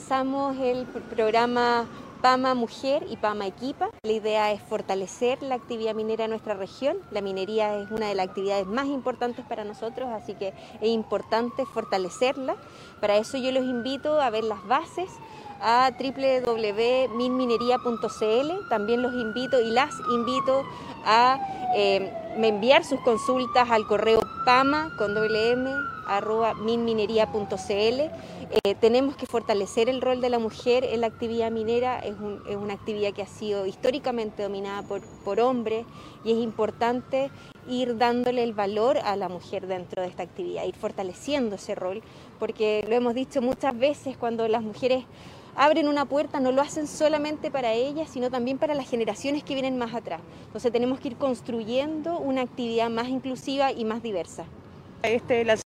lanzamos el programa PAMA Mujer y PAMA Equipa. La idea es fortalecer la actividad minera en nuestra región. La minería es una de las actividades más importantes para nosotros, así que es importante fortalecerla. Para eso yo los invito a ver las bases a www.minminería.cl. También los invito y las invito a enviar sus consultas al correo pama@minminería.cl. Tenemos que fortalecer el rol de la mujer en la actividad minera. Es una actividad que ha sido históricamente dominada por hombres y es importante ir dándole el valor a la mujer dentro de esta actividad, ir fortaleciendo ese rol, porque lo hemos dicho muchas veces, cuando las mujeres abren una puerta no lo hacen solamente para ellas, sino también para las generaciones que vienen más atrás. Entonces tenemos que ir construyendo una actividad más inclusiva y más diversa.